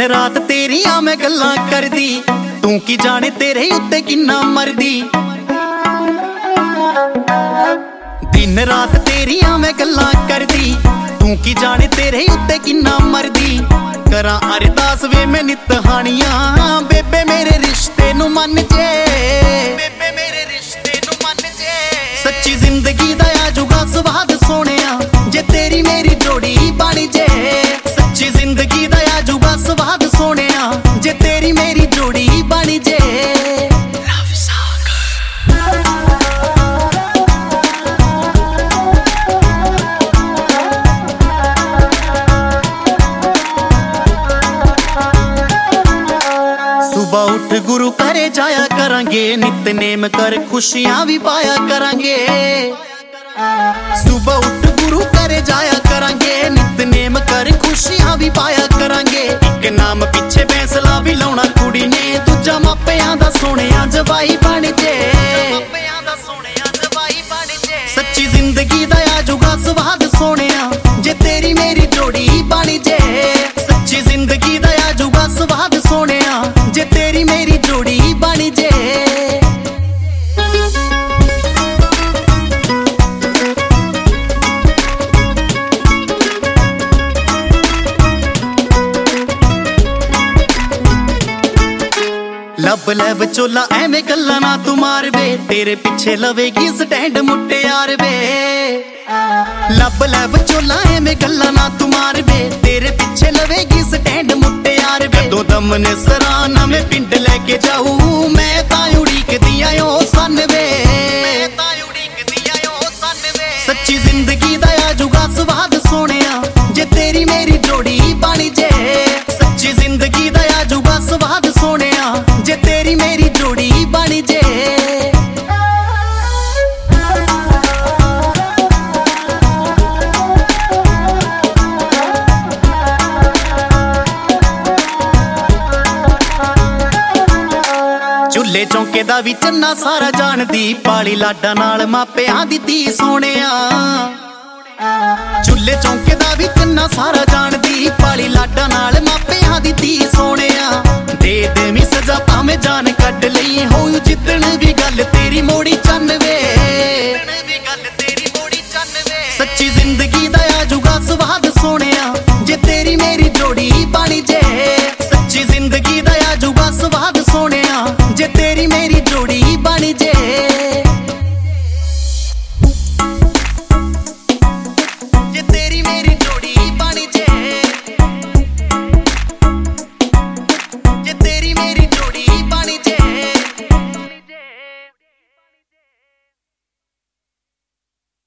रात तेरियां मैं गल्लां करदी, तू की जाने तेरे उत्ते किन्ना मरदी। दिन रात तेरियां मैं गल्लां करदी, तू की जाने तेरे उत्ते किन्ना मरदी। करां अरदास वे मैं नित हानियां, बेबे मेरे रिश्ते नू मन जे, बेबे मेरे रिश्ते नू मन जे। सच्ची जिंदगी दा आजूगा स्वाद सोहणिया, जे तेरी मेरी जोड़ी बन जे। सच्ची जिंदगी दा आजूगा स्वाद सोहणिया, जे तेरी मेरी जोड़ी बन जे। सुबह उठ गुरु करे जाया करांगे, नितनेम कर खुशियां भी पाया करांगे। सुबह उठ गुरु करे जाया करांगे, नितनेम कर खुशियां भी पाया करांगे। एक नाम पिछे फैसला भी लाउणा कुड़ी ने, दूजा मापियां दा सोहणिया जवाई बन जे। सच्ची जिंदगी दा आजूगा स्वाद सोहणिया, जे तेरी मेरी जोड़ी बन जे। सच्ची जिंदगी दा आजूगा स्वाद सोहणिया, जे तेरी मेरी जोड़ी बन जे। लब लै विचोला एवें गल्लां ना तू मार वे, तेरे पिछे लवेगी स्टैंड मुट्टियार वे। लब लै विचोला एवें गल्लां ना तू मार वे, तेरे पिछे लवेगी स्टैंड मुट्टियार वे। दो दम ने सराना में पिंड लेके जाऊं, मैं तां उड़ीकदी आयो सन वे। सच्ची जिंदगी दा आजूगा स्वाद सोहणिया, जे तेरी मेरी जोड़ी बन जे। सच्ची जिंदगी दा आजूगा स्वाद सोहणिया, जे तेरी मेरी जोड़ी बन जे। चुल्हे चौंके दा भी चन्ना सारा जानदी, पाली लाडा नाल मापियां दी धी सोहणिया। चुल्हे चौंके दा भी चन्ना सारा जानदी, पाली लाडा नाल मापियां दी धी सोहणिया। दे देवीं सजा भावें जान